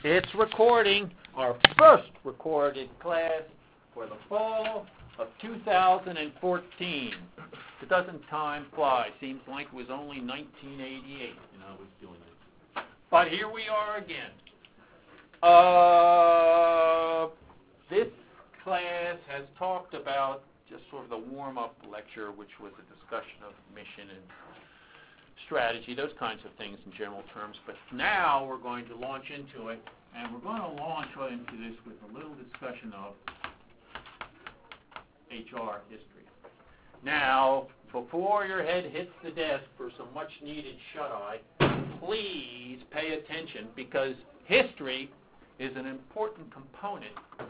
It's recording our first recorded class for the fall of 2014. Doesn't time fly? Seems like it was only 1988 when I was doing this. But here we are again. This class has talked about just sort of the warm-up lecture, which was a discussion of mission and strategy, those kinds of things in general terms. But now we're going to launch into it, and we're going to launch into this with a little discussion of HR history. Now, before your head hits the desk for some much-needed shut-eye, please pay attention, because history is an important component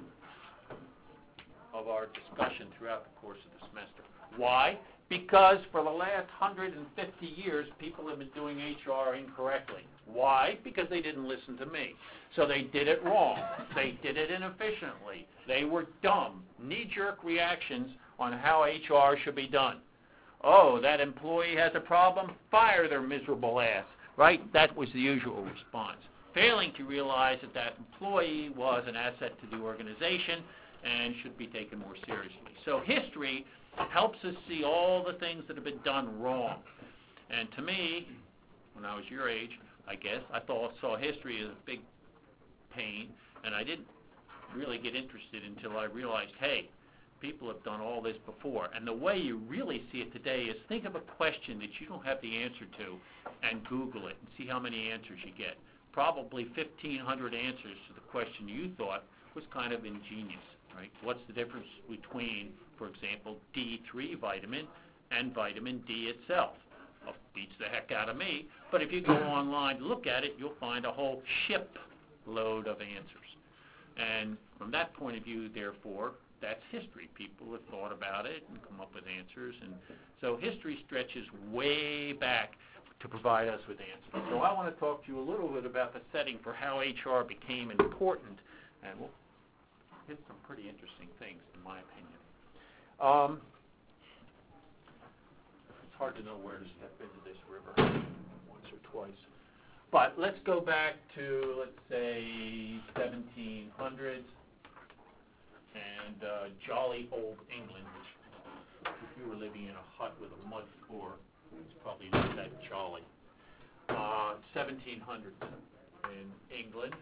of our discussion throughout the course of the semester. Why? Because for the last 150 years, people have been doing HR incorrectly. Why? Because they didn't listen to me. So they did it wrong. They did it inefficiently. They were dumb, knee-jerk reactions on how HR should be done. Oh, that employee has a problem? Fire their miserable ass. Right? That was the usual response. Failing to realize that that employee was an asset to the organization and should be taken more seriously. So history helps us see all the things that have been done wrong. And to me, when I was your age, I guess, I saw history as a big pain, and I didn't really get interested until I realized, hey, people have done all this before. And the way you really see it today is think of a question that you don't have the answer to and Google it and see how many answers you get. Probably 1,500 answers to the question you thought was kind of ingenious, right? What's the difference between, for example, D3 vitamin and vitamin D itself? Well, beats the heck out of me. But if you go online to look at it, you'll find a whole shipload of answers. And from that point of view, therefore, that's history. People have thought about it and come up with answers. And so history stretches way back to provide us with answers. So I want to talk to you a little bit about the setting for how HR became important. And we'll hit some pretty interesting things, in my opinion. It's hard to know where to step into this river once or twice. But let's go back to, let's say, 1700s and jolly old England, which if you were living in a hut with a mud floor, it's probably not that jolly. 1700s in England.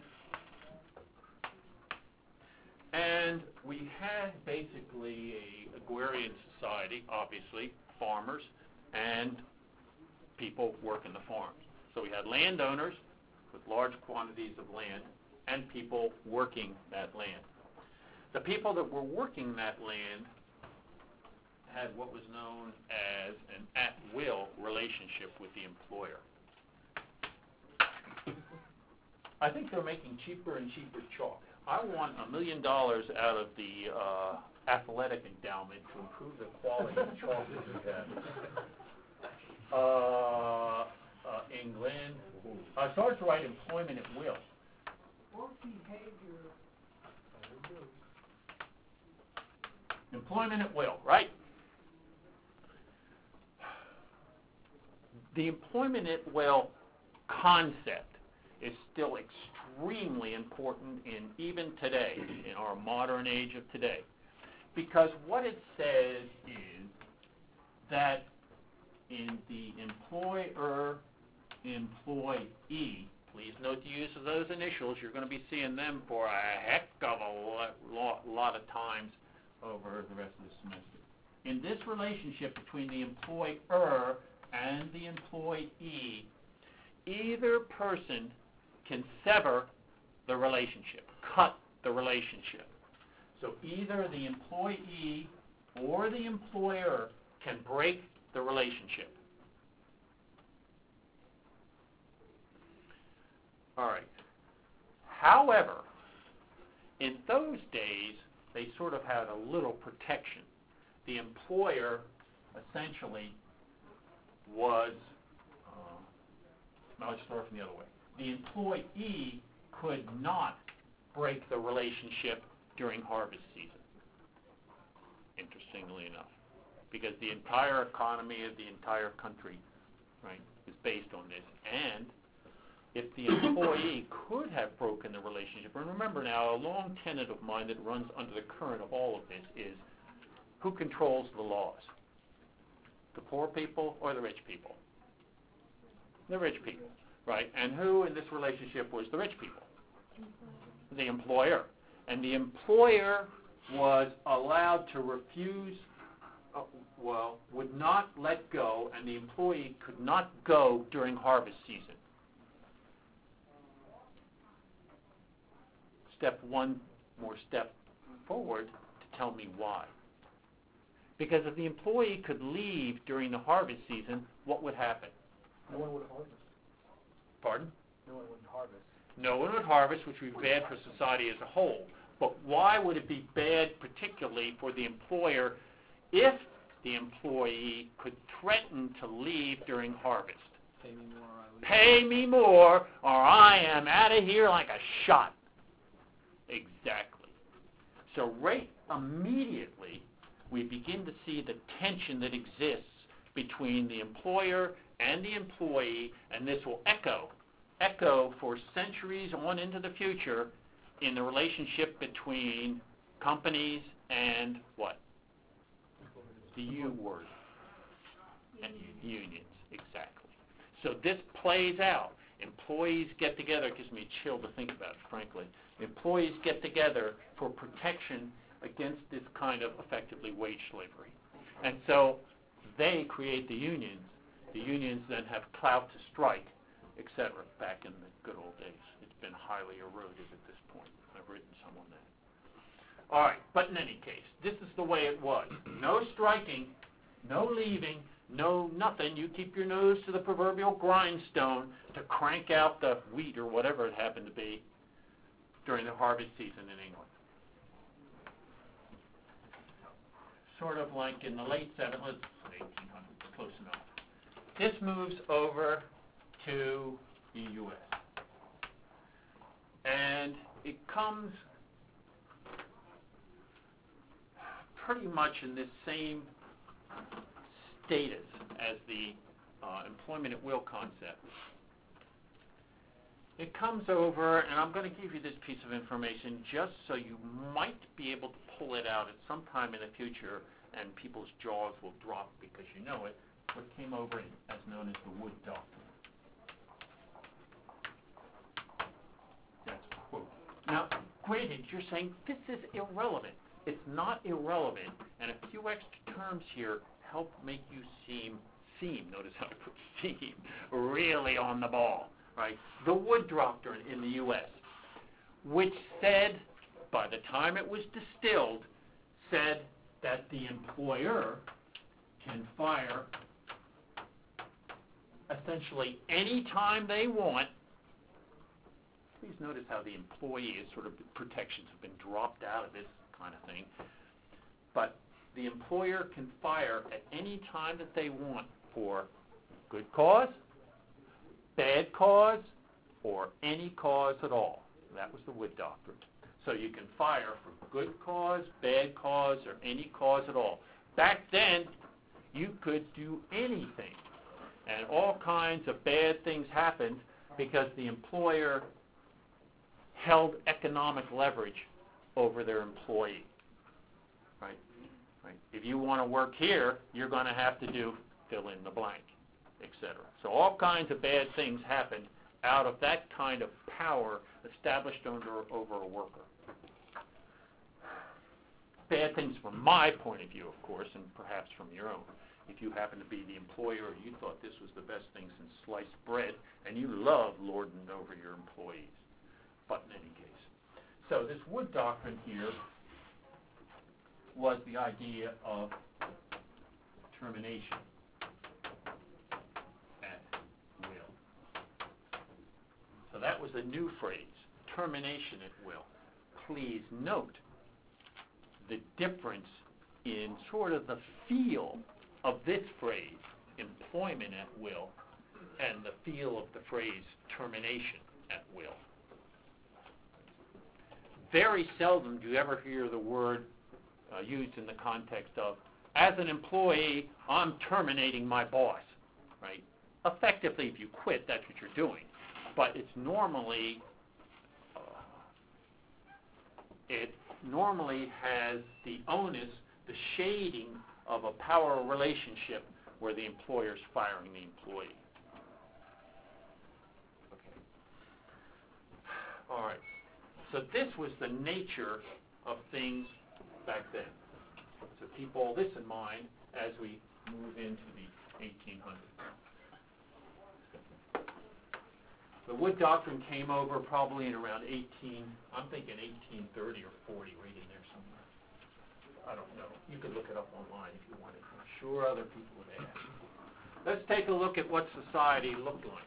And we had basically a agrarian society, obviously, farmers, and people working the farms. So we had landowners with large quantities of land and people working that land. The people that were working that land had what was known as an at-will relationship with the employer. I think they're making cheaper and cheaper chalk. I want $1 million out of the athletic endowment to improve the quality of chalk that we have. England. I started to write employment at will. Employment at will, right? The employment at will concept is still extremely important even today, in our modern age of today. Because what it says is that in the employer-employee, please note the use of those initials. You're going to be seeing them for a heck of a lot of times over the rest of the semester. In this relationship between the employer and the employee, either person can sever the relationship, cut the relationship. So either the employee or the employer can break the relationship. All right. However, in those days, they sort of had a little protection. The employer essentially was, I'll start from the other way. The employee could not break the relationship during harvest season, interestingly enough, because the entire economy of the entire country, right, is based on this. And if the employee could have broken the relationship Now, a long tenet of mine that runs under the current of all of this is who controls the laws? The poor people or the rich people? The rich people, right? And who in this relationship was the rich people? The employer. And the employer was allowed to refuse, would not let go, and the employee could not go during harvest season. One more step forward to tell me why. Because if the employee could leave during the harvest season, what would happen? No one would harvest. Pardon? No one would harvest. No one would harvest, which would be bad for society as a whole. But why would it be bad particularly for the employer if the employee could threaten to leave during harvest? Pay me more, or I leave. Pay me more, or I am out of here like a shot. Exactly. So right immediately, we begin to see the tension that exists between the employer and the employee, and this will echo for centuries on into the future in the relationship between companies and what? The U word. And unions, exactly. So this plays out. Employees get together. It gives me a chill to think about it, frankly. Employees get together for protection against this kind of effectively wage slavery. And so they create the unions. The unions then have clout to strike, etc. Back in the good old days. It's been highly eroded at this point. I've written some on that. All right, but in any case, this is the way it was. No striking, no leaving, no nothing. You keep your nose to the proverbial grindstone to crank out the wheat or whatever it happened to be during the harvest season in England. Sort of like in the late 1800s, close enough. This moves over to the U.S. And it comes pretty much in this same status as the employment at will concept. It comes over, and I'm going to give you this piece of information just so you might be able to pull it out at some time in the future, and people's jaws will drop because you know it. What came over as known as the Wood Doctrine. That's a quote. Now, granted, you're saying this is irrelevant. It's not irrelevant, and a few extra terms here help make you seem, notice how I put seem, really on the ball, right? The Wood Doctrine in the U.S., which said, by the time it was distilled, said that the employer can fire essentially any time they want. Please notice how the employee is sort of protections have been dropped out of this kind of thing. But the employer can fire at any time that they want for good cause, bad cause, or any cause at all. That was the Wood Doctrine. So you can fire for good cause, bad cause, or any cause at all. Back then, you could do anything. And all kinds of bad things happened because the employer held economic leverage over their employee. Right? If you want to work here, you're going to have to do fill in the blank, etc. So all kinds of bad things happened out of that kind of power established over a worker. Bad things from my point of view, of course, and perhaps from your own. If you happen to be the employer, you thought this was the best thing since sliced bread, and you love lording it over your employees. But in any case. So this Wood Doctrine here was the idea of termination at will. So that was a new phrase, termination at will. Please note the difference in sort of the feel of this phrase, employment at will, and the feel of the phrase termination at will. Very seldom do you ever hear the word used in the context of, as an employee, I'm terminating my boss, right? Effectively, if you quit, that's what you're doing. But it's normally normally has the onus, the shading of a power relationship where the employer's firing the employee. Okay. All right. So this was the nature of things back then. So keep all this in mind as we move into the 1800s. The Wood Doctrine came over probably in around I'm thinking 1830 or 40, right in there somewhere. I don't know. You can look it up online if you wanted. I'm sure other people would ask. Let's take a look at what society looked like.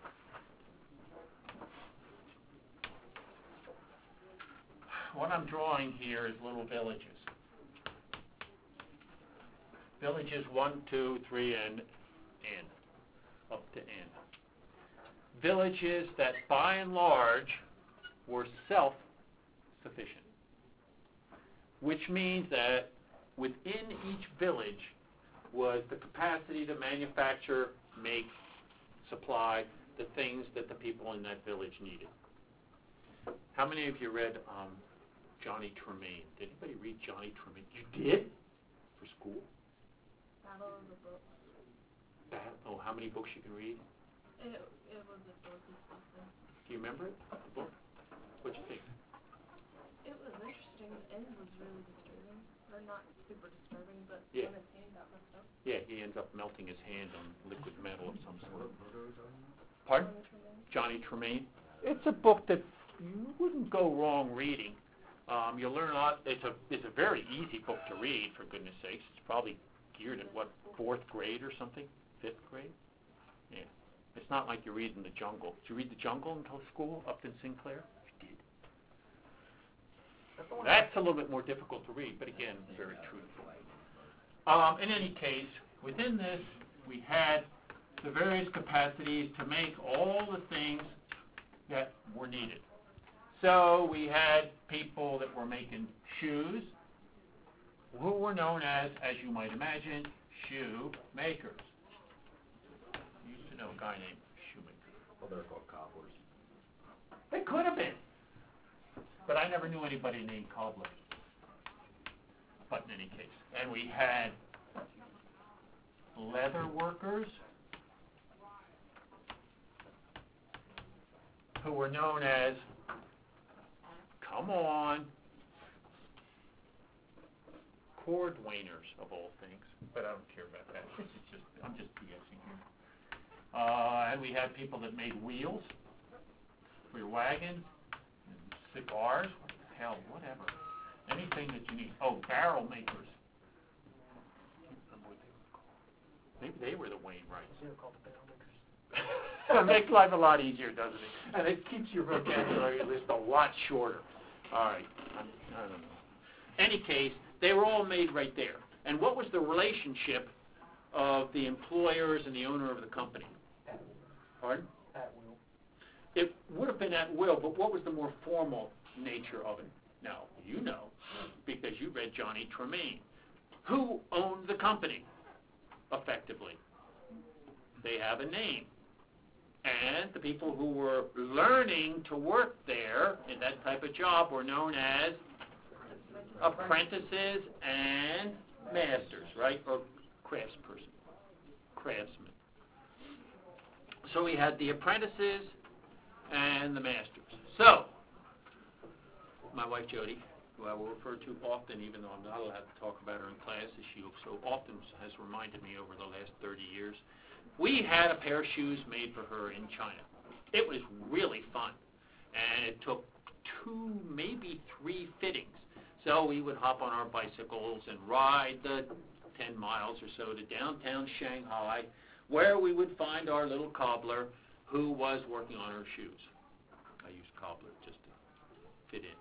What I'm drawing here is little villages. Villages 1, 2, 3, and N, up to N. Villages that, by and large, were self-sufficient, which means that within each village was the capacity to manufacture, make, supply the things that the people in that village needed. How many of you read Johnny Tremain? Did anybody read Johnny Tremain? You did? For school? Battle of the Books. Oh, how many books you can read? It was a book or something. Do you remember it? The book? What'd you think? It was interesting. The end was really disturbing. Or not super disturbing, but Yeah. when his hand got messed up. Yeah, he ends up melting his hand on liquid metal of some sort. Pardon? Johnny Tremain. It's a book that you wouldn't go wrong reading. You'll learn a lot. It's a very easy book to read, for goodness sakes. It's probably geared at, what, 4th grade or something? 5th grade? Yeah. It's not like you're reading The Jungle. Did you read The Jungle until school, Upton Sinclair? You did. That's a little bit more difficult to read, but again, very truthful. In any case, within this, we had the various capacities to make all the things that were needed. So we had people that were making shoes, who were known as you might imagine, shoe makers. You used to know a guy named Shoemaker. Well, they're called cobblers. They could have been, but I never knew anybody named Cobbler. But in any case, and we had leather workers, who were known as, come on, cordwainers of all things, but I don't care about that. This is just, I'm just BSing here. And we had people that made wheels for your wagon, and cigars, what the hell, whatever. Anything that you need. Oh, barrel makers. Maybe they were the Wainwrights. They're called the barrel makers. It makes life a lot easier, doesn't it? And it keeps your vocabulary list a lot shorter. All right. I don't know. Any case, they were all made right there. And what was the relationship of the employers and the owner of the company? Pardon? At will. It would have been at will, but what was the more formal nature of it? Now, you know, because you read Johnny Tremain. Who owned the company, effectively? They have a name. And the people who were learning to work there in that type of job were known as apprentices and masters, right? Or craftsmen. So we had the apprentices and the masters. So, my wife Jody, who I will refer to often, even though I'm not allowed to talk about her in class, as she so often has reminded me over the last 30 years, we had a pair of shoes made for her in China. It was really fun, and it took 2, maybe 3 fittings. So we would hop on our bicycles and ride the 10 miles or so to downtown Shanghai, where we would find our little cobbler who was working on her shoes. I used cobbler just to fit in.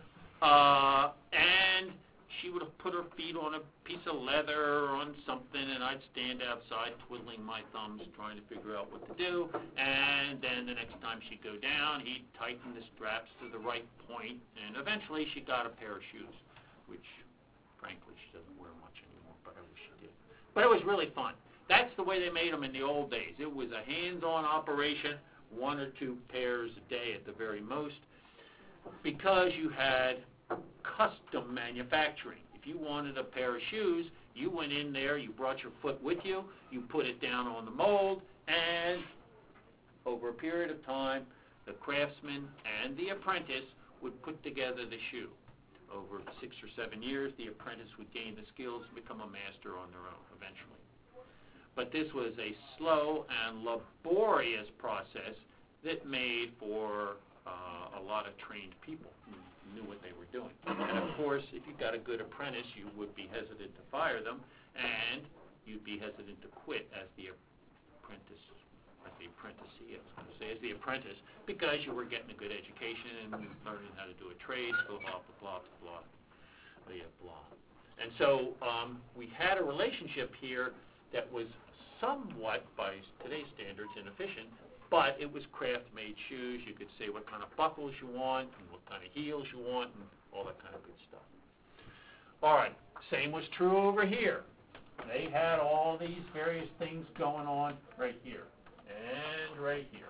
And she would have put her feet on a piece of leather or on something, and I'd stand outside twiddling my thumbs trying to figure out what to do. And then the next time she'd go down, he'd tighten the straps to the right point, and eventually she got a pair of shoes, which, frankly, she doesn't wear much anymore, but I wish she did. But it was really fun. That's the way they made them in the old days. It was a hands-on operation, 1 or 2 pairs a day at the very most, because you had custom manufacturing. If you wanted a pair of shoes, you went in there, you brought your foot with you, you put it down on the mold, and over a period of time, the craftsman and the apprentice would put together the shoe. Over 6 or 7 years, the apprentice would gain the skills and become a master on their own eventually. But this was a slow and laborious process that made for a lot of trained people who knew what they were doing. And of course, if you got a good apprentice, you would be hesitant to fire them, and you'd be hesitant to quit as the apprenticee, I was going to say, as the apprentice, because you were getting a good education and learning how to do a trade, blah, blah, blah, blah, blah, blah. And so we had a relationship here that was somewhat, by today's standards, inefficient, but it was craft-made shoes. You could say what kind of buckles you want and what kind of heels you want and all that kind of good stuff. All right, same was true over here. They had all these various things going on right here and right here,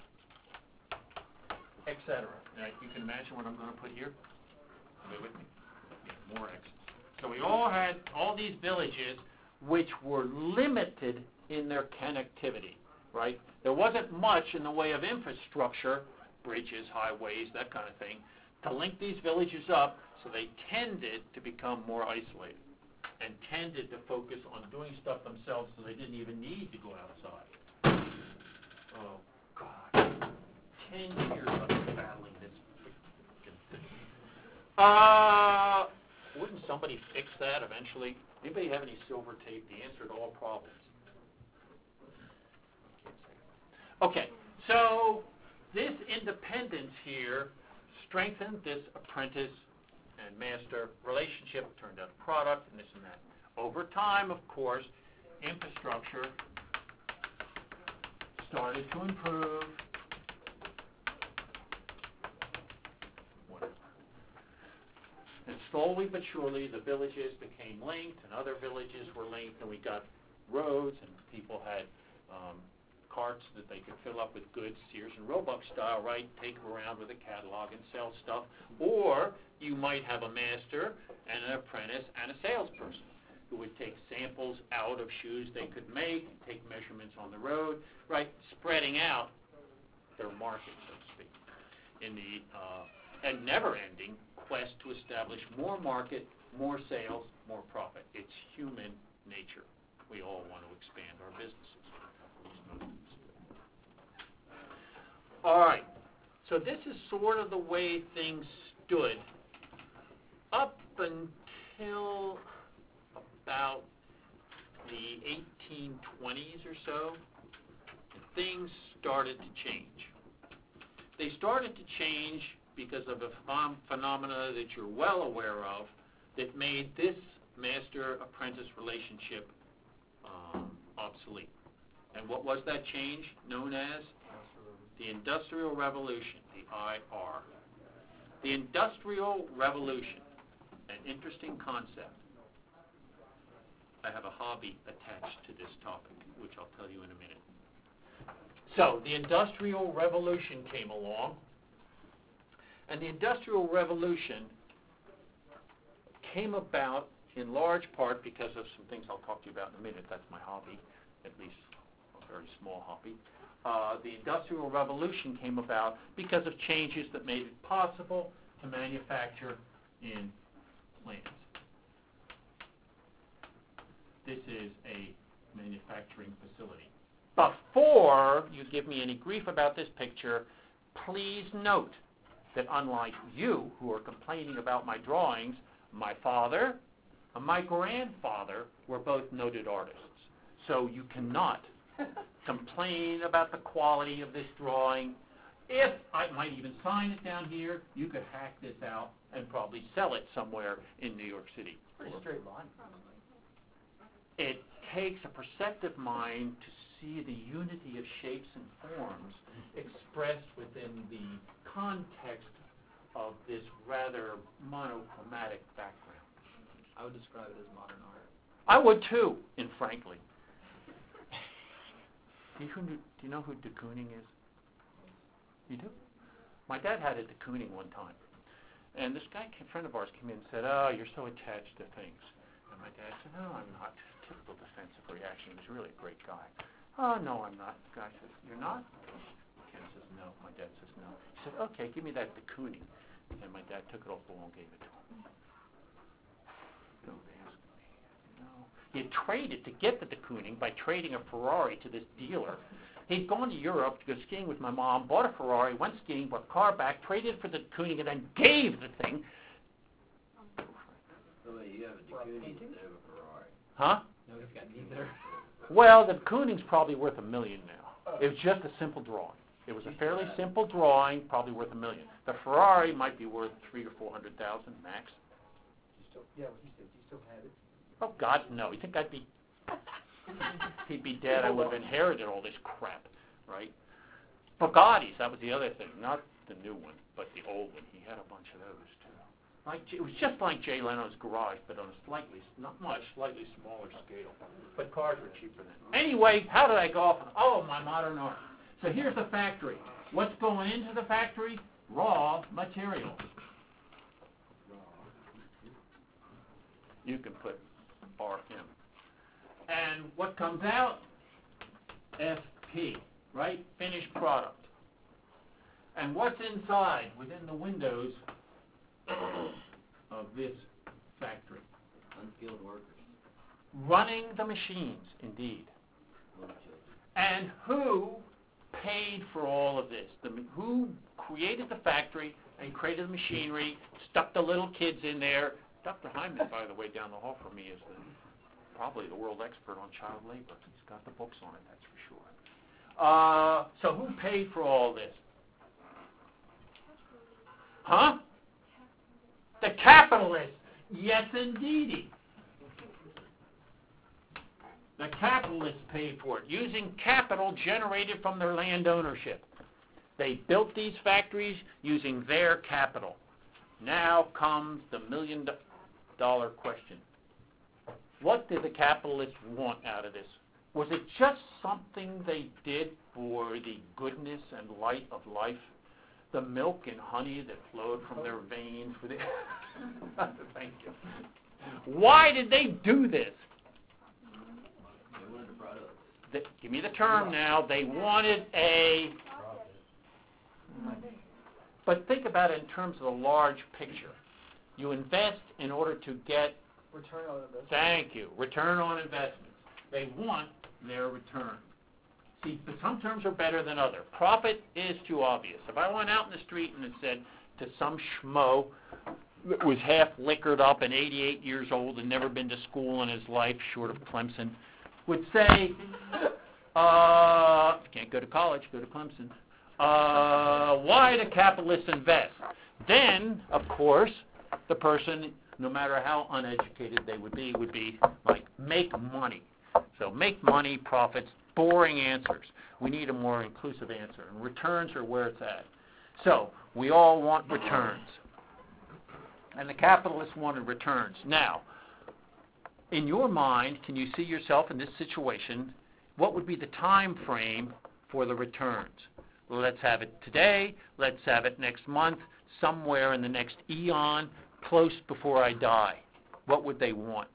etc. Now, you can imagine what I'm going to put here? Are you with me? Yeah, more X's. So we all had all these villages which were limited in their connectivity, right? There wasn't much in the way of infrastructure, bridges, highways, that kind of thing, to link these villages up, so they tended to become more isolated and tended to focus on doing stuff themselves, so they didn't even need to go outside. Oh, God. 10 years I've been battling this freaking thing. Wouldn't somebody fix that eventually? Anybody have any silver tape? The answer to all problems. Okay, so this independence here strengthened this apprentice and master relationship, turned out a product, and this and that. Over time, of course, infrastructure started to improve. Whatever. And slowly but surely, the villages became linked, and other villages were linked, and we got roads, and people had carts that they could fill up with goods, Sears and Roebuck style, right? Take them around with a catalog and sell stuff. Or you might have a master and an apprentice and a salesperson who would take samples out of shoes they could make, take measurements on the road, right? Spreading out their market, so to speak, in the and never-ending quest to establish more market, more sales, more profit. It's human nature. We all want to expand our businesses. All right, so this is sort of the way things stood up until about the 1820s or so. Things started to change. They started to change because of a phenomena that you're well aware of that made this master-apprentice relationship obsolete. And what was that change known as? The Industrial Revolution, the IR. The Industrial Revolution, an interesting concept. I have a hobby attached to this topic, which I'll tell you in a minute. So, the Industrial Revolution came along, and the Industrial Revolution came about in large part because of some things I'll talk to you about in a minute. That's my hobby, at least a very small hobby. The Industrial Revolution came about because of changes that made it possible to manufacture in plants. This is a manufacturing facility. Before you give me any grief about this picture, please note that unlike you who are complaining about my drawings, my father and my grandfather were both noted artists. So you cannot complain about the quality of this drawing. If I might even sign it down here, you could hack this out and probably sell it somewhere in New York City. Pretty straight line. It takes a perceptive mind to see the unity of shapes and forms expressed within the context of this rather monochromatic background. I would describe it as modern art. I would too, and frankly. Do you know who de Kooning is? You do? My dad had a de Kooning one time. And this guy, a friend of ours, came in and said, "Oh, you're so attached to things." And my dad said, "No, I'm not." Typical defensive reaction. He was really a great guy. "Oh, no, I'm not." The guy says, "You're not?" Ken says, "No." My dad says, "No." He said, "Okay, give me that de Kooning." And my dad took it off the wall and gave it to him. Don't ask me. He had traded to get the de Kooning by trading a Ferrari to this dealer. He'd gone to Europe to go skiing with my mom, bought a Ferrari, went skiing, bought the car back, traded it for the de Kooning, and then gave the thing. So wait, you have a de Kooning instead of a Ferrari? Huh? No, he's got neither. Well, the de Kooning's probably worth $1 million now. It was just a simple drawing. It was a fairly simple drawing, probably worth $1 million. The Ferrari might be worth $300,000 or $400,000 max. Yeah, what he said, do you still have it? Oh God, no! You think I'd be? He'd be dead. I would have inherited all this crap, right? Bugattis. That was the other thing. Not the new one, but the old one. He had a bunch of those too. It was just like Jay Leno's garage, but on a slightly, not much, slightly smaller scale. But cars were cheaper then. Anyway, how did I go off? Oh, my modern art. So here's the factory. What's going into the factory? Raw materials. You can put RM. And what comes out? FP, right? Finished product. And what's inside, within the windows of this factory? Unskilled workers. Running the machines, indeed. Little children. And who paid for all of this? Who created the factory and created the machinery, stuck the little kids in there? Dr. Hyman, by the way, down the hall from me is probably the world expert on child labor. He's got the books on it, that's for sure. So who paid for all this? Huh? The capitalists. Yes, indeedy. The capitalists paid for it, using capital generated from their land ownership. They built these factories using their capital. Now comes the million-dollar question. What did the capitalists want out of this? Was it just something they did for the goodness and light of life? The milk and honey that flowed from their veins? Thank you. Why did they do this? They wanted a product. Give me the term now. They wanted a... But think about it in terms of the large picture. You invest in order to get... Return on investment. Thank you. Return on investments. They want their return. See, but some terms are better than others. Profit is too obvious. If I went out in the street and it said to some schmo that was half liquored up and 88 years old and never been to school in his life, short of Clemson, would say, can't go to college, go to Clemson. Why do capitalists invest? Then, of course, the person, no matter how uneducated they would be like, make money. So make money, profits, boring answers. We need a more inclusive answer, and returns are where it's at. So we all want returns, and the capitalists wanted returns. Now, in your mind, can you see yourself in this situation? What would be the time frame for the returns? Let's have it today. Let's have it next month, somewhere in the next eon, close before I die. What would they want?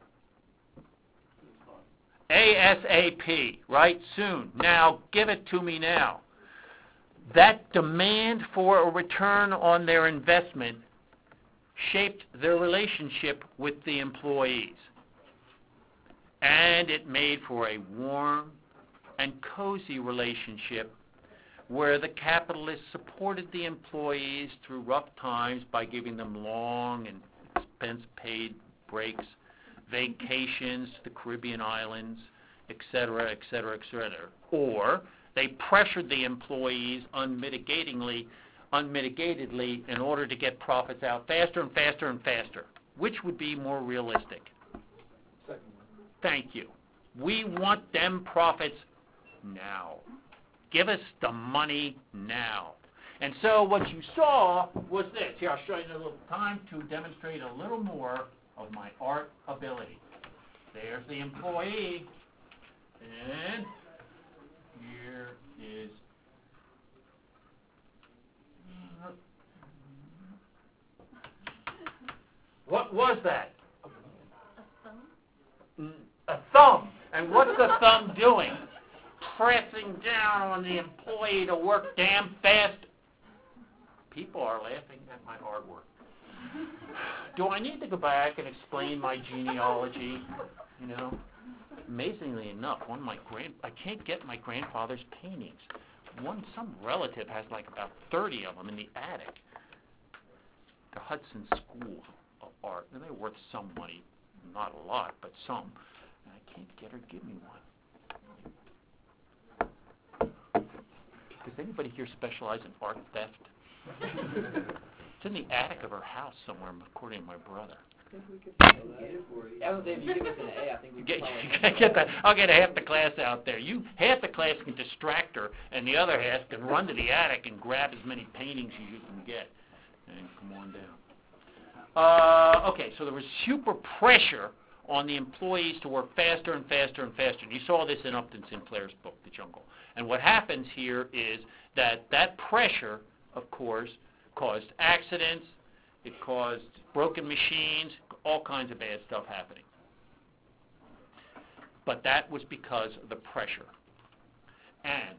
ASAP, right? Soon. Now, give it to me now. That demand for a return on their investment shaped their relationship with the employees. And it made for a warm and cozy relationship where the capitalists supported the employees through rough times by giving them long and expense-paid breaks, vacations to the Caribbean islands, etc., etc., etc. Or they pressured the employees unmitigatedly in order to get profits out faster and faster and faster. Which would be more realistic? Second one. Thank you. We want them profits now. Give us the money now. And so what you saw was this. Here, I'll show you in a little time to demonstrate a little more of my art ability. There's the employee. And here is What was that? A thumb? A thumb. And what's the thumb doing? Pressing down on the employee to work damn fast. People are laughing at my hard work. Do I need to go back and explain my genealogy? You know, amazingly enough, I can't get my grandfather's paintings. Some relative has like about 30 of them in the attic. The Hudson School of Art, and they're worth some money, not a lot, but some. And I can't get her to give me one. Does anybody here specialize in art theft? It's in the attic of her house somewhere, according to my brother. Get it for you. I was saying, if you give us an A, I think we Get that. I'll get half the class out there. Half the class can distract her, and the other half can run to the attic and grab as many paintings as you can get. And come on down. Okay, so there was super pressure on the employees to work faster and faster and faster. And you saw this in Upton Sinclair's book, The Jungle. And what happens here is that pressure, of course, caused accidents, it caused broken machines, all kinds of bad stuff happening. But that was because of the pressure. And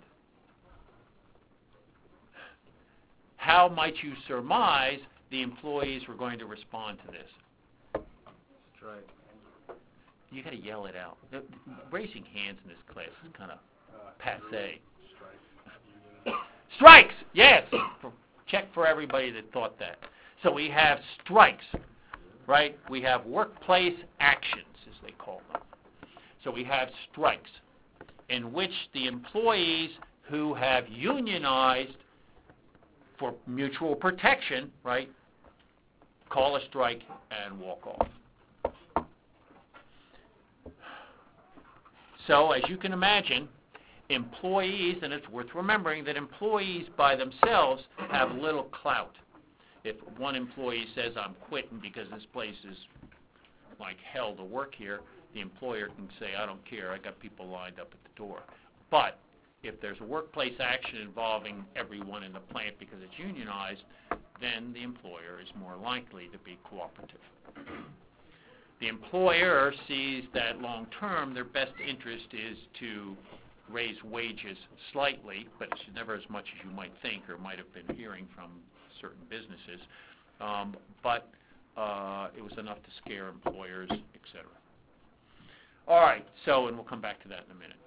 how might you surmise the employees were going to respond to this? Strike. You got to yell it out. Raising hands in this class is kind of passé. Strikes! Yes! Check for everybody that thought that. So we have strikes, right? We have workplace actions, as they call them. So we have strikes in which the employees who have unionized for mutual protection, right, call a strike and walk off. So as you can imagine, employees, and it's worth remembering that employees by themselves have little clout. If one employee says, I'm quitting because this place is like hell to work here, the employer can say, I don't care, I got people lined up at the door. But if there's a workplace action involving everyone in the plant because it's unionized, then the employer is more likely to be cooperative. The employer sees that long term their best interest is to raise wages slightly, but it's never as much as you might think or might have been hearing from certain businesses. But it was enough to scare employers, etc. All right, so, and we'll come back to that in a minute.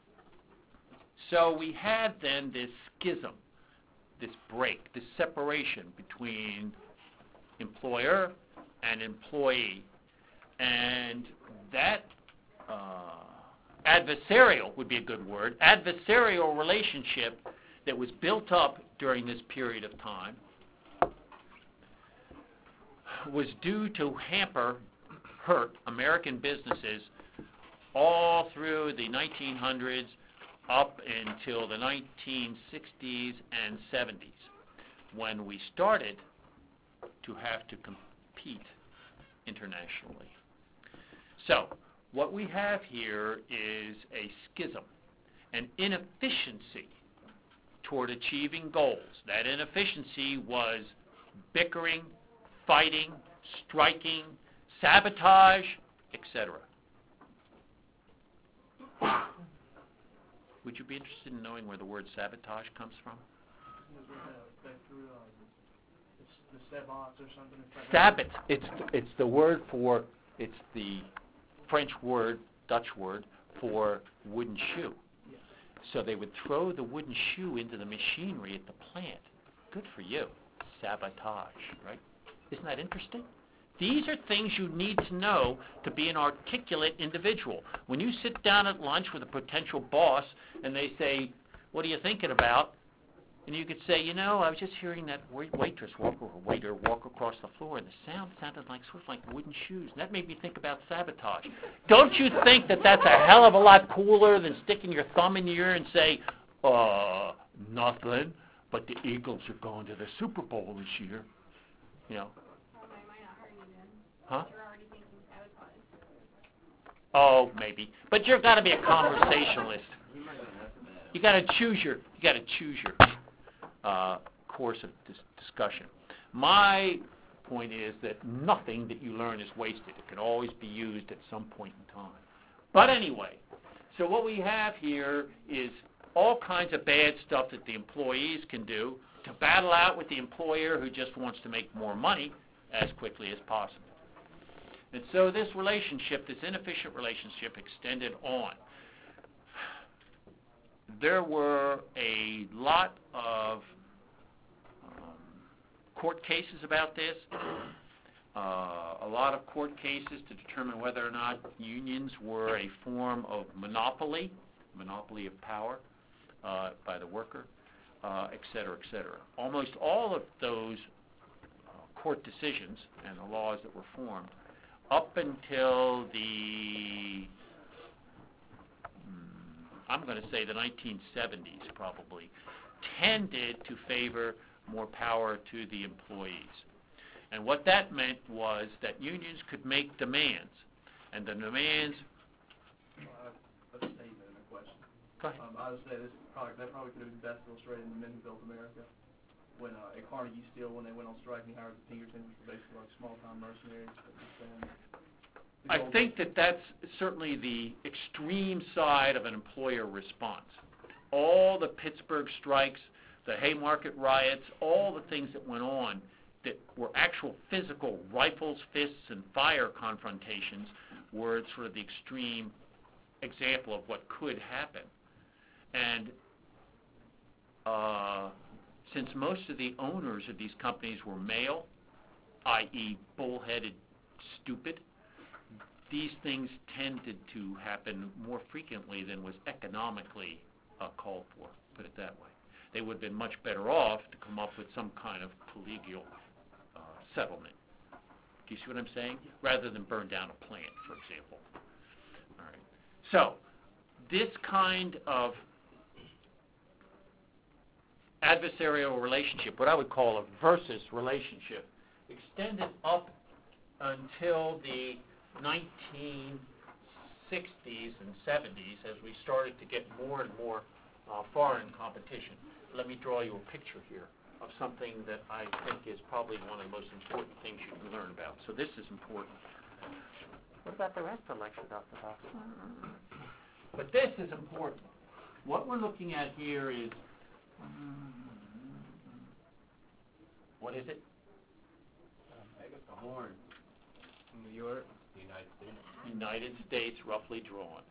So we had then this schism, this break, this separation between employer and employee. And that adversarial would be a good word, adversarial relationship that was built up during this period of time was due to hurt American businesses all through the 1900s up until the 1960s and 70s, when we started to have to compete internationally. So, what we have here is a schism, an inefficiency toward achieving goals. That inefficiency was bickering, fighting, striking, sabotage, etc. Would you be interested in knowing where the word sabotage comes from? The sabots or something. Sabot. It's the word for, it's the French word, Dutch word, for wooden shoe. So they would throw the wooden shoe into the machinery at the plant. Good for you. Sabotage, right? Isn't that interesting? These are things you need to know to be an articulate individual. When you sit down at lunch with a potential boss and they say, what are you thinking about? And you could say, you know, I was just hearing that waiter walk across the floor, and the sound sounded like sort of like wooden shoes. And that made me think about sabotage. Don't you think that that's a hell of a lot cooler than sticking your thumb in the ear and say, nothing, but the Eagles are going to the Super Bowl this year. You know? Well, they might not hurt you then. Huh? You're already thinking sabotage. Oh, maybe. But you've got to be a conversationalist. You got to choose your course of discussion. point is that nothing that you learn is wasted. It can always be used at some point in time. But anyway, so what we have here is all kinds of bad stuff that the employees can do to battle out with the employer who just wants to make more money as quickly as possible. And so this relationship, this inefficient relationship, extended on. There were a lot of court cases about this, a lot of court cases to determine whether or not unions were a form of monopoly of power by the worker, et cetera, et cetera. Almost all of those court decisions and the laws that were formed up until the, I'm going to say the 1970s probably, tended to favor more power to the employees. And what that meant was that unions could make demands, and the demands... A statement and a question. Go ahead. I would say that probably could have been best illustrated in The Men Who Built America. When at Carnegie Steel, when they went on strike, and he hired the Pinkertons for basically like small-time mercenaries. I think that that's certainly the extreme side of an employer response. All the Pittsburgh strikes, the Haymarket riots, all the things that went on that were actual physical rifles, fists, and fire confrontations were sort of the extreme example of what could happen. And since most of the owners of these companies were male, i.e. bullheaded, stupid, these things tended to happen more frequently than was economically called for, put it that way. They would have been much better off to come up with some kind of collegial settlement. Do you see what I'm saying? Rather than burn down a plant, for example. All right. So, this kind of adversarial relationship, what I would call a versus relationship, extended up until the 1960s and 70s as we started to get more and more foreign competition. Let me draw you a picture here of something that I think is probably one of the most important things you can learn about. So this is important. What about the rest of the lecture, Dr. Fox? But this is important. What we're looking at here is, what is it? I guess the horn. New York, the United States. United States, roughly drawn.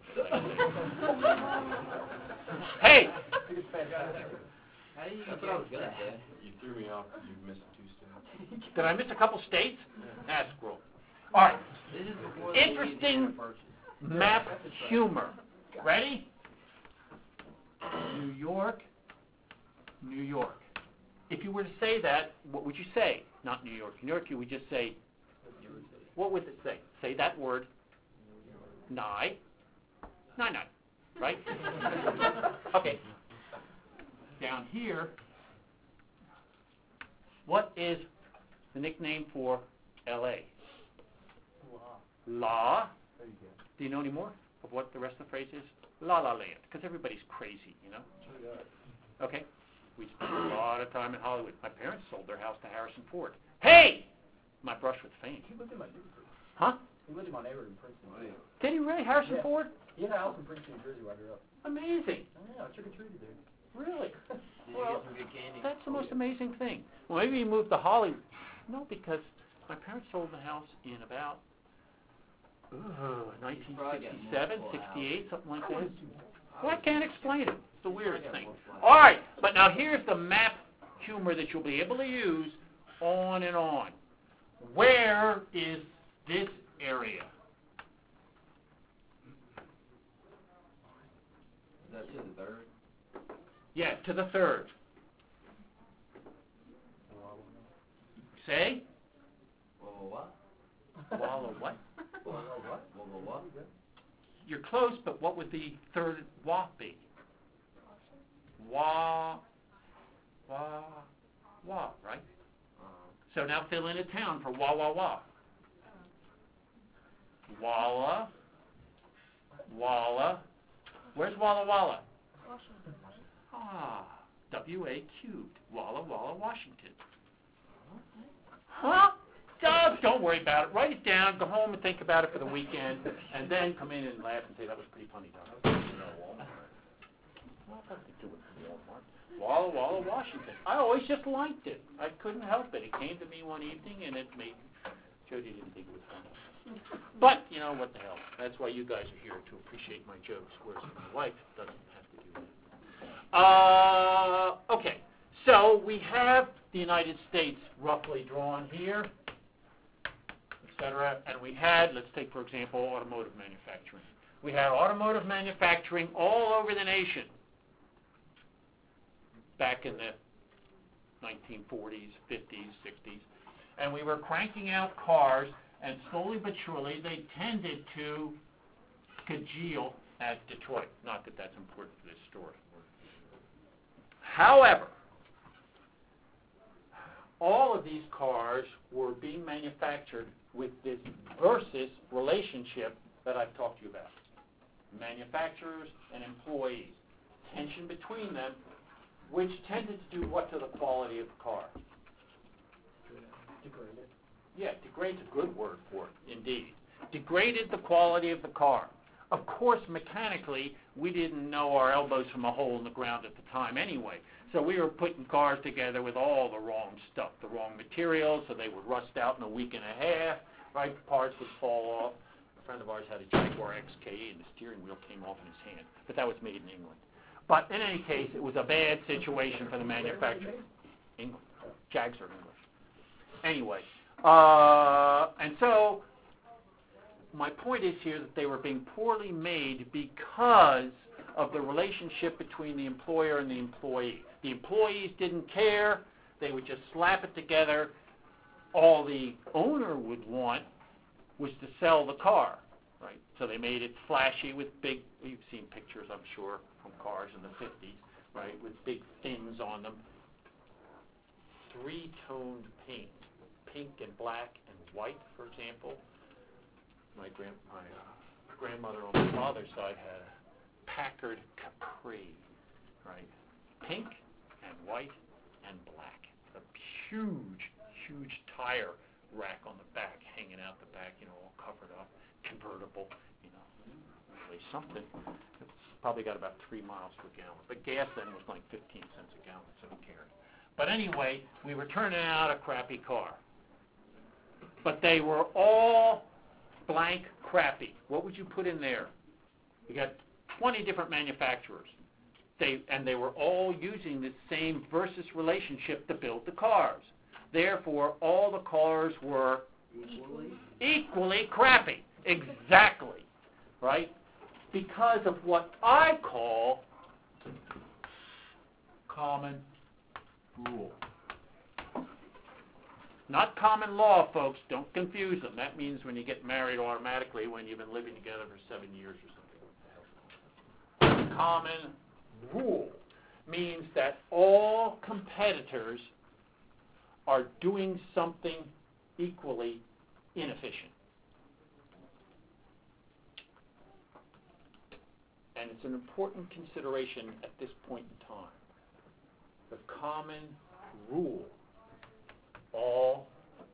Hey! How do you That's what I was going to say. You threw me off because you missed 2 steps. Did I miss a couple states? That's cool. All right. This is before Interesting map humor. Ready? New York, New York. If you were to say that, what would you say? Not New York. New York, you would just say, what would it say? Say that word. Nigh. Nigh. Right? Okay. Down here, what is the nickname for L.A.? La. There you go. Do you know any more of what the rest of the phrase is? La La Land, because everybody's crazy, you know? Okay. We spent a lot of time in Hollywood. My parents sold their house to Harrison Ford. Hey! My brush with fame. He lived in my neighborhood. Huh? He lived in my neighborhood in Princeton. Did he really? Harrison Yeah. Ford? He had a house in Princeton, New Jersey where I grew up. Amazing. Oh, yeah, I trick-or-treated there. Really? Did you Well, get some good candy? that's the most amazing thing. Well, maybe he moved to Hollywood. No, because my parents sold the house in about 1967, 68, something like that. Well, I can't explain it. It's the weirdest thing. All right, but now here's the map humor that you'll be able to use on and on. Where is this area? Is that to the third? Yeah, to the third. Say? What? Walla what? What? You're close, but what would the third wa be? Wa, right? So now fill in a town for wa. Walla. Where's Walla Walla? Washington. Ah, W-A cubed. Walla Walla, Washington. Huh? don't worry about it. Write it down, go home and think about it for the weekend, and then come in and laugh and say, that was pretty funny, Don. What to do with Walmart? Walla Walla, Washington. I always just liked it. I couldn't help it. It came to me one evening, and it made Jody didn't think it was funny. But, you know, what the hell. That's why you guys are here, to appreciate my jokes, whereas my wife doesn't have to do that. Okay, so we have the United States roughly drawn here, etc. And we had, let's take, for example, automotive manufacturing. We had automotive manufacturing all over the nation back in the 1940s, 50s, 60s. And we were cranking out cars, and slowly but surely they tended to congeal at Detroit. Not that that's important for this story. However, all of these cars were being manufactured with this versus relationship that I've talked to you about. Manufacturers and employees. Tension between them, which tended to do what to the quality of the car? Degrade it. Yeah, degrade's a good word for it, indeed. Degraded the quality of the car. Of course, mechanically, we didn't know our elbows from a hole in the ground at the time anyway. So we were putting cars together with all the wrong stuff, the wrong materials, so they would rust out in a week and a half, right? Parts would fall off. A friend of ours had a Jaguar XK, and the steering wheel came off in his hand. But that was made in England. But in any case, it was a bad situation for the manufacturer. England. Jags are English. Anyway, and so my point is here that they were being poorly made because of the relationship between the employer and the employee. The employees didn't care. They would just slap it together. All the owner would want was to sell the car, right? So they made it flashy with big, you've seen pictures, I'm sure, from cars in the 50s, right, with big fins on them. Three-toned paint, pink and black and white, for example. My grandmother on my father's side had a Packard Capri, right? Pink and white and black. A huge tire rack on the back, hanging out the back, you know, all covered up, convertible, you know, really something. It's probably got about 3 miles per gallon. But gas then was like 15 cents a gallon, so who cared? But anyway, we were turning out a crappy car. But they were all blank crappy. What would you put in there? You got 20 different manufacturers. They were all using the same versus relationship to build the cars. Therefore, all the cars were equally crappy. Exactly. Right? Because of what I call common rule. Not common law, folks. Don't confuse them. That means when you get married automatically when you've been living together for 7 years or something. Common rule means that all competitors are doing something equally inefficient. And it's an important consideration at this point in time. The common rule. All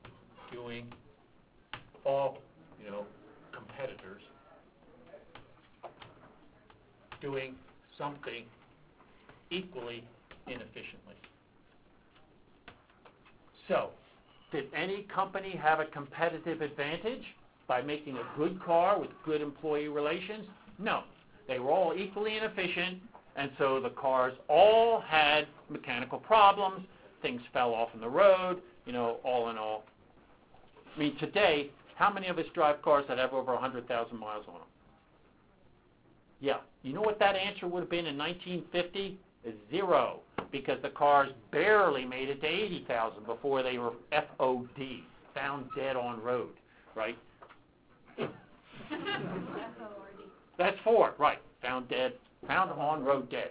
competitors doing something equally inefficiently. So, did any company have a competitive advantage by making a good car with good employee relations? No. They were all equally inefficient, and so the cars all had mechanical problems, things fell off in the road, you know, all in all. I mean, today, how many of us drive cars that have over 100,000 miles on them? Yeah. You know what that answer would have been in 1950? 0, because the cars barely made it to 80,000 before they were FOD, found dead on road, right? That's 4, right. Found dead, found on road dead.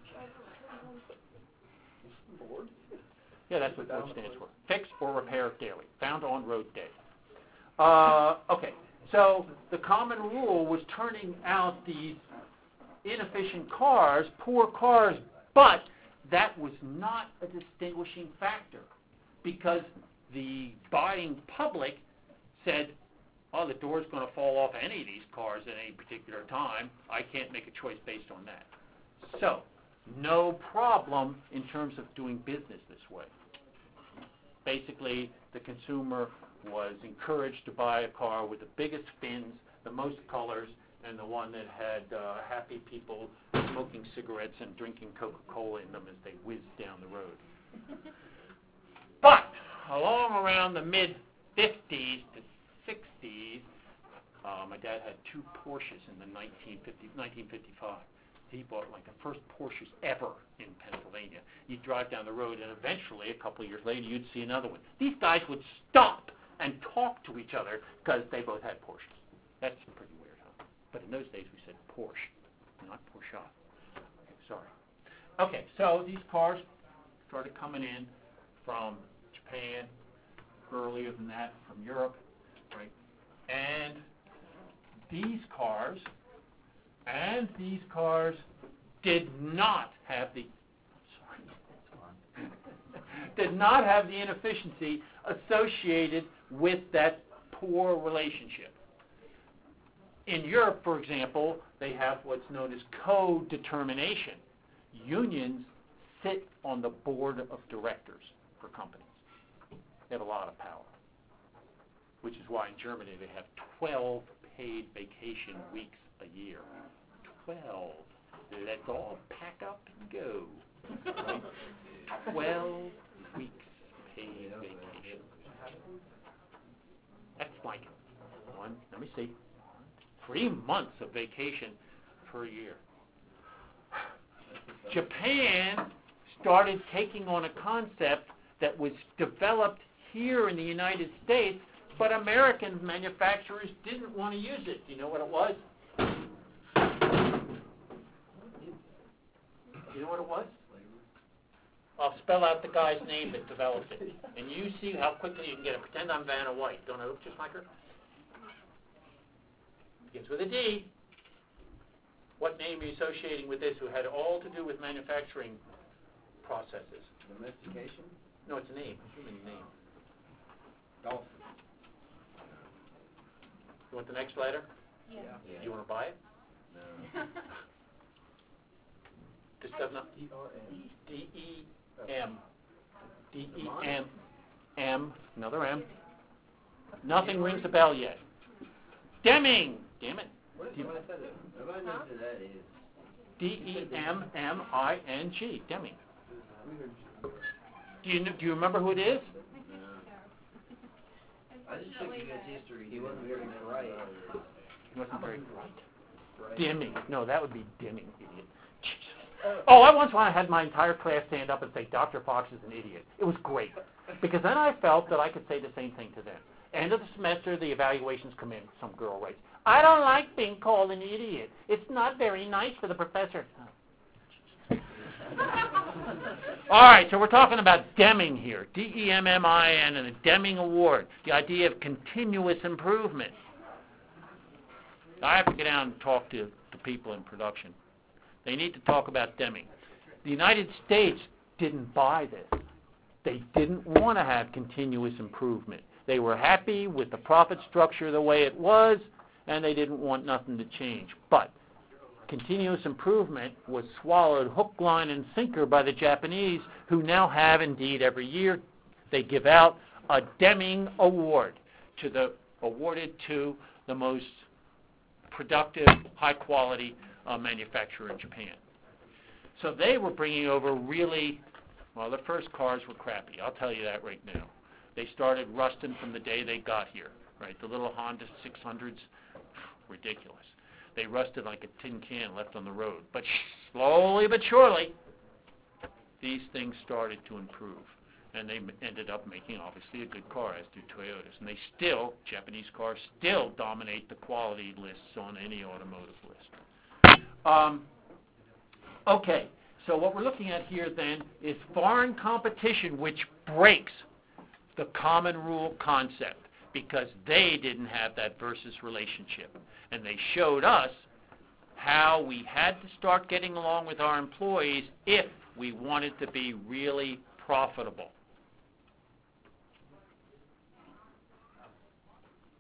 Yeah, that's what FOD stands for. Fix or repair daily. Found on road dead. Okay, so the common rule was turning out these inefficient cars, poor cars, but that was not a distinguishing factor because the buying public said, oh, the door's going to fall off any of these cars at any particular time. I can't make a choice based on that. So, no problem in terms of doing business this way. Basically, the consumer was encouraged to buy a car with the biggest fins, the most colors, and the one that had happy people smoking cigarettes and drinking Coca-Cola in them as they whizzed down the road. But along around the mid-50s to 60s, my dad had 2 Porsches in the 1955. He bought like the first Porsches ever in Pennsylvania. You'd drive down the road, and eventually, a couple of years later, you'd see another one. These guys would stop and talk to each other because they both had Porsches. That's pretty weird, huh? But in those days, we said Porsche, not Porsche. Okay, sorry. Okay, so these cars started coming in from Japan, earlier than that, from Europe, right? And these cars did not have the inefficiency associated with that poor relationship. In Europe, for example, they have what's known as co-determination. Unions sit on the board of directors for companies. They have a lot of power, which is why in Germany they have 12 paid vacation weeks a year. 12. Let's all pack up and go. Right? 12 weeks paid vacation. That's like let me see, 3 months of vacation per year. Japan started taking on a concept that was developed here in the United States, but American manufacturers didn't want to use it. Do you know what it was? You know what it was? I'll spell out the guy's name that developed it. And you see how quickly you can get it. Pretend I'm Vanna White. Don't I look just like her? Begins with a D. What name are you associating with this who had all to do with manufacturing processes? Domestication? No, it's a name. A human name. Dolphin. You want the next letter? Yeah. You want to buy it? No. This does not. D-E-M. D-E-M. Another M. Nothing rings a bell yet. Deming. Damn it. Nobody knows who that is. D-E-M-M-I-N-G. Deming. Do you remember who it is? I just took U.S. history. He wasn't very bright. He wasn't very bright. Deming. No, that would be Deming, idiot. Oh, I once had my entire class stand up and say, Dr. Fox is an idiot. It was great. Because then I felt that I could say the same thing to them. End of the semester, the evaluations come in. Some girl writes, I don't like being called an idiot. It's not very nice for the professor. All right, so we're talking about Deming here. D-E-M-M-I-N and the Deming Award. The idea of continuous improvement. I have to get down and talk to the people in production. They need to talk about Deming. The United States didn't buy this. They didn't want to have continuous improvement. They were happy with the profit structure the way it was, and they didn't want nothing to change. But continuous improvement was swallowed hook, line, and sinker by the Japanese, who now have, indeed, every year, they give out a Deming Award awarded to the most productive, high-quality manufacturer in Japan. So they were bringing over really, well, the first cars were crappy. I'll tell you that right now. They started rusting from the day they got here, right? The little Honda 600s, ridiculous. They rusted like a tin can left on the road. But slowly but surely, these things started to improve. And they ended up making, obviously, a good car, as do Toyotas. And they still, Japanese cars still dominate the quality lists on any automotive list. Okay, so what we're looking at here then is foreign competition, which breaks the common rule concept because they didn't have that versus relationship. And they showed us how we had to start getting along with our employees if we wanted to be really profitable.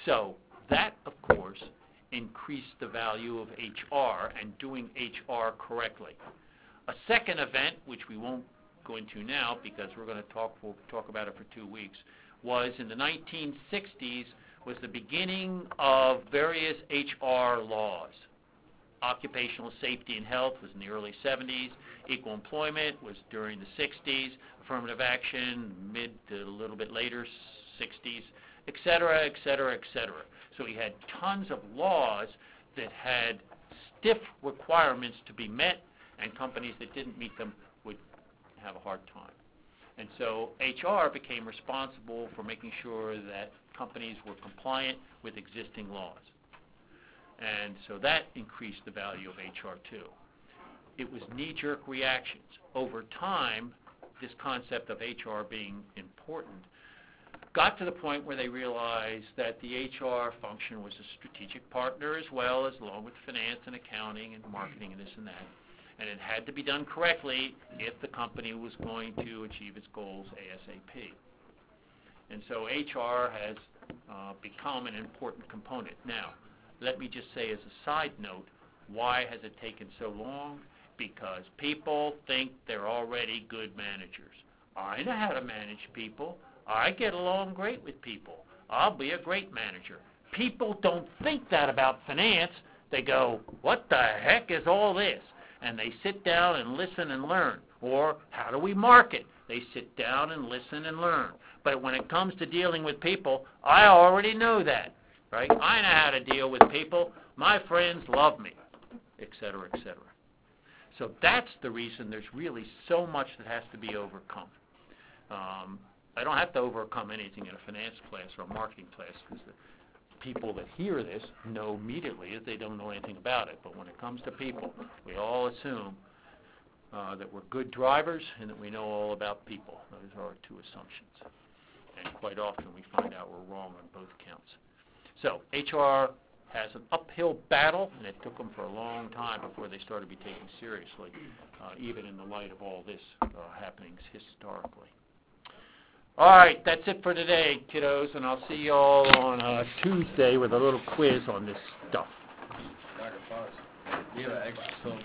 So that, of course, increased the value of HR and doing HR correctly. A second event, which we won't go into now because we'll talk about it for 2 weeks, was in the 1960s was the beginning of various HR laws. Occupational safety and health was in the early 70s. Equal employment was during the 60s. Affirmative action, mid to a little bit later, 60s, et cetera, et cetera, et cetera. So we had tons of laws that had stiff requirements to be met, and companies that didn't meet them would have a hard time. And so HR became responsible for making sure that companies were compliant with existing laws. And so that increased the value of HR too. It was knee-jerk reactions. Over time, this concept of HR being important got to the point where they realized that the HR function was a strategic partner as well, as along with finance and accounting and marketing and this and that. And it had to be done correctly if the company was going to achieve its goals ASAP. And so HR has become an important component. Now, let me just say as a side note, why has it taken so long? Because people think they're already good managers. I know how to manage people. I get along great with people. I'll be a great manager. People don't think that about finance. They go, what the heck is all this? And they sit down and listen and learn. Or, how do we market? They sit down and listen and learn. But when it comes to dealing with people, I already know that, right? I know how to deal with people. My friends love me, et cetera, et cetera. So that's the reason there's really so much that has to be overcome. I don't have to overcome anything in a finance class or a marketing class because the people that hear this know immediately that they don't know anything about it. But when it comes to people, we all assume that we're good drivers and that we know all about people. Those are our two assumptions. And quite often we find out we're wrong on both counts. So HR has an uphill battle, and it took them for a long time before they started to be taken seriously, even in the light of all this happenings historically. All right, that's it for today, kiddos, and I'll see you all on Tuesday with a little quiz on this stuff. Dr. Fox, you have an extra